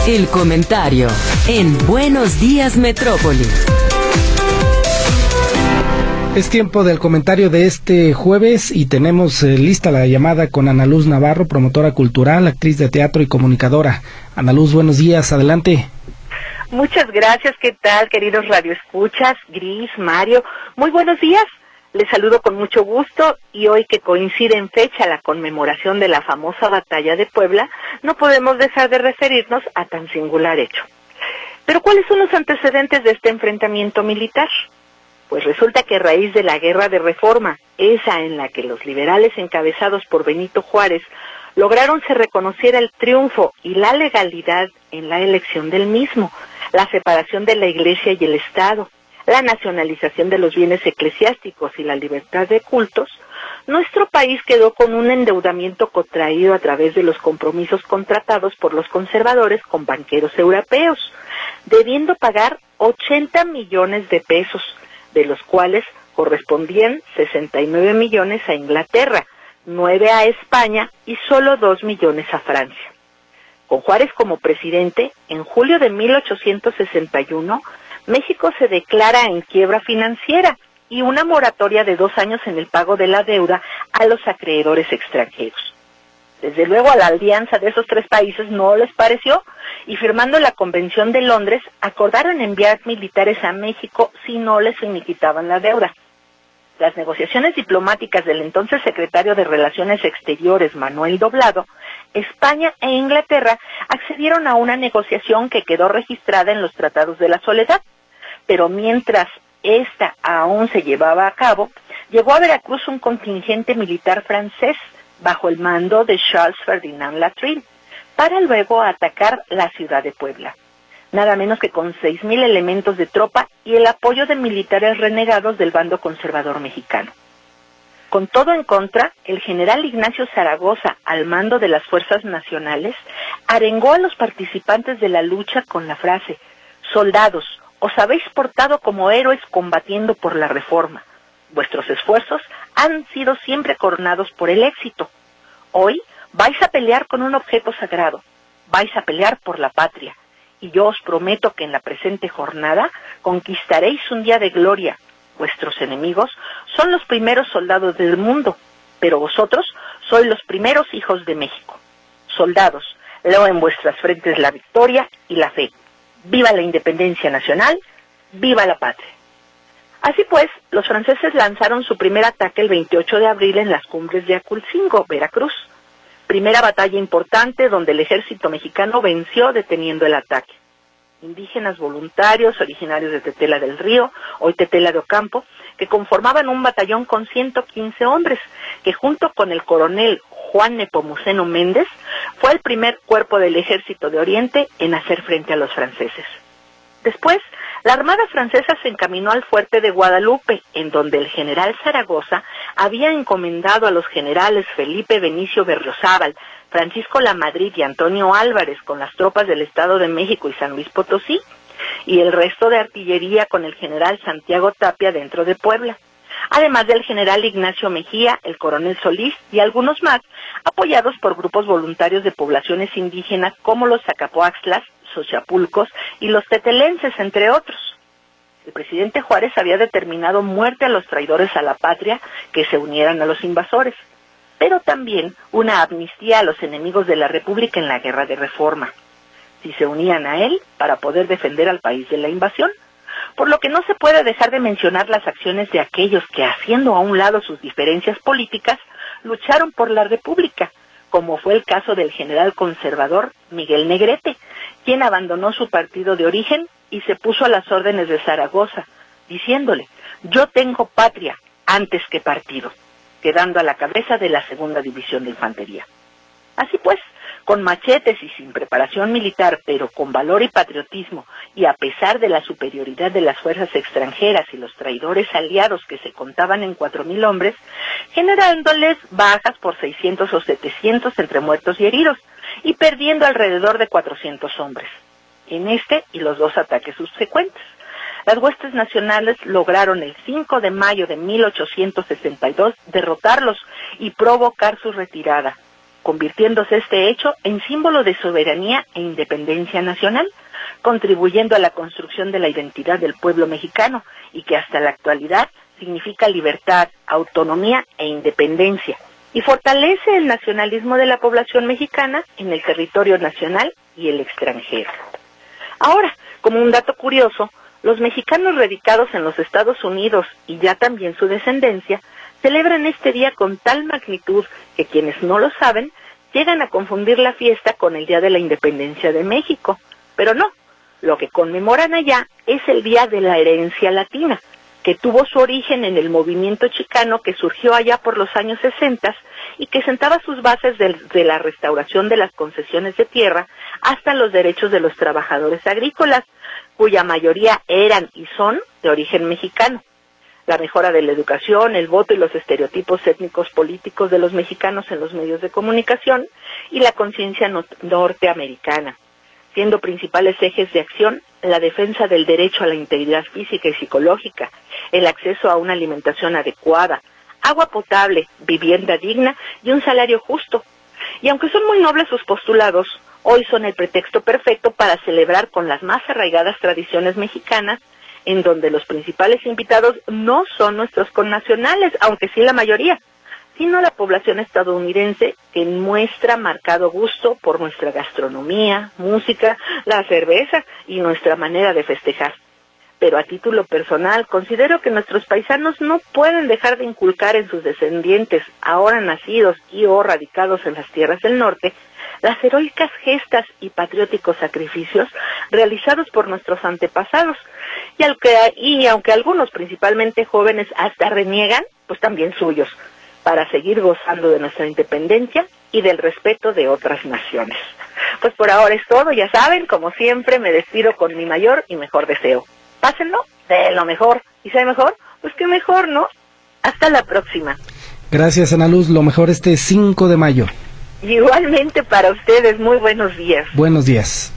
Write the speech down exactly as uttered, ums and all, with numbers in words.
El comentario en Buenos Días Metrópoli. Es tiempo del comentario de este jueves y tenemos eh, lista la llamada con Ana Luz Navarro, promotora cultural, actriz de teatro y comunicadora. Ana Luz, buenos días, adelante. Muchas gracias, ¿qué tal, queridos radioescuchas? Gris, Mario, muy buenos días. Les saludo con mucho gusto y hoy que coincide en fecha la conmemoración de la famosa batalla de Puebla, no podemos dejar de referirnos a tan singular hecho. Pero ¿cuáles son los antecedentes de este enfrentamiento militar? Pues resulta que a raíz de la Guerra de Reforma, esa en la que los liberales encabezados por Benito Juárez lograron se reconociera el triunfo y la legalidad en la elección del mismo, la separación de la Iglesia y el Estado, la nacionalización de los bienes eclesiásticos y la libertad de cultos, nuestro país quedó con un endeudamiento contraído a través de los compromisos contratados por los conservadores con banqueros europeos, debiendo pagar ochenta millones de pesos, de los cuales correspondían sesenta y nueve millones a Inglaterra, nueve a España y solo dos millones a Francia. Con Juárez como presidente, en julio de mil ochocientos sesenta y uno, México se declara en quiebra financiera y una moratoria de dos años en el pago de la deuda a los acreedores extranjeros. Desde luego a la alianza de esos tres países no les pareció y firmando la Convención de Londres acordaron enviar militares a México si no les finiquitaban la deuda. Las negociaciones diplomáticas del entonces secretario de Relaciones Exteriores, Manuel Doblado, España e Inglaterra accedieron a una negociación que quedó registrada en los Tratados de la Soledad, pero mientras esta aún se llevaba a cabo, llegó a Veracruz un contingente militar francés bajo el mando de Charles Ferdinand Latreille, para luego atacar la ciudad de Puebla, nada menos que con seis mil elementos de tropa y el apoyo de militares renegados del bando conservador mexicano. Con todo en contra, el general Ignacio Zaragoza, al mando de las fuerzas nacionales, arengó a los participantes de la lucha con la frase: «Soldados, os habéis portado como héroes combatiendo por la reforma. Vuestros esfuerzos han sido siempre coronados por el éxito. Hoy vais a pelear con un objeto sagrado, vais a pelear por la patria, y yo os prometo que en la presente jornada conquistaréis un día de gloria. Vuestros enemigos son los primeros soldados del mundo, pero vosotros sois los primeros hijos de México. Soldados, leo en vuestras frentes la victoria y la fe. ¡Viva la independencia nacional! ¡Viva la patria!». Así pues, los franceses lanzaron su primer ataque el veintiocho de abril en las cumbres de Aculcingo, Veracruz. Primera batalla importante donde el ejército mexicano venció deteniendo el ataque. Indígenas voluntarios originarios de Tetela del Río, hoy Tetela de Ocampo, que conformaban un batallón con ciento quince hombres, que junto con el coronel Juan Nepomuceno Méndez, fue el primer cuerpo del ejército de Oriente en hacer frente a los franceses. Después, la armada francesa se encaminó al fuerte de Guadalupe, en donde el general Zaragoza había encomendado a los generales Felipe Benicio Berriozábal, Francisco Lamadrid y Antonio Álvarez con las tropas del Estado de México y San Luis Potosí, y el resto de artillería con el general Santiago Tapia dentro de Puebla, además del general Ignacio Mejía, el coronel Solís y algunos más, apoyados por grupos voluntarios de poblaciones indígenas como los Zacapoaxtlas, Xochapulcos y los tetelenses, entre otros. El presidente Juárez había determinado muerte a los traidores a la patria que se unieran a los invasores, pero también una amnistía a los enemigos de la República en la Guerra de Reforma, si se unían a él para poder defender al país de la invasión, por lo que no se puede dejar de mencionar las acciones de aquellos que, haciendo a un lado sus diferencias políticas, lucharon por la República, como fue el caso del general conservador Miguel Negrete, quien abandonó su partido de origen y se puso a las órdenes de Zaragoza, diciéndole: «Yo tengo patria antes que partido», quedando a la cabeza de la segunda división de infantería. Así pues, con machetes y sin preparación militar, pero con valor y patriotismo, y a pesar de la superioridad de las fuerzas extranjeras y los traidores aliados que se contaban en cuatro mil hombres, generándoles bajas por seiscientos o setecientos entre muertos y heridos, y perdiendo alrededor de cuatrocientos hombres, en este y los dos ataques subsecuentes. Las huestes nacionales lograron el cinco de mayo de mil ochocientos sesenta y dos derrotarlos y provocar su retirada, convirtiéndose este hecho en símbolo de soberanía e independencia nacional, contribuyendo a la construcción de la identidad del pueblo mexicano y que hasta la actualidad significa libertad, autonomía e independencia, y fortalece el nacionalismo de la población mexicana en el territorio nacional y el extranjero. Ahora, como un dato curioso, los mexicanos radicados en los Estados Unidos y ya también su descendencia celebran este día con tal magnitud que quienes no lo saben llegan a confundir la fiesta con el Día de la Independencia de México, pero no, lo que conmemoran allá es el Día de la Herencia Latina, que tuvo su origen en el movimiento chicano que surgió allá por los años sesenta y que sentaba sus bases desde la restauración de las concesiones de tierra hasta los derechos de los trabajadores agrícolas, cuya mayoría eran y son de origen mexicano. La mejora de la educación, el voto y los estereotipos étnicos políticos de los mexicanos en los medios de comunicación y la conciencia no- norteamericana, siendo principales ejes de acción la defensa del derecho a la integridad física y psicológica, el acceso a una alimentación adecuada, agua potable, vivienda digna y un salario justo. Y aunque son muy nobles sus postulados, hoy son el pretexto perfecto para celebrar con las más arraigadas tradiciones mexicanas, en donde los principales invitados no son nuestros connacionales, aunque sí la mayoría, sino la población estadounidense que muestra marcado gusto por nuestra gastronomía, música, la cerveza y nuestra manera de festejar. Pero a título personal, considero que nuestros paisanos no pueden dejar de inculcar en sus descendientes, ahora nacidos y o radicados en las tierras del norte, las heroicas gestas y patrióticos sacrificios realizados por nuestros antepasados, y aunque, y aunque algunos, principalmente jóvenes, hasta reniegan, pues también suyos, para seguir gozando de nuestra independencia y del respeto de otras naciones. Pues por ahora es todo, ya saben, como siempre me despido con mi mayor y mejor deseo. Pásenlo de lo mejor, y sea mejor, pues qué mejor, ¿no? Hasta la próxima. Gracias, Ana Luz, lo mejor este cinco de mayo. Igualmente para ustedes, muy buenos días. Buenos días.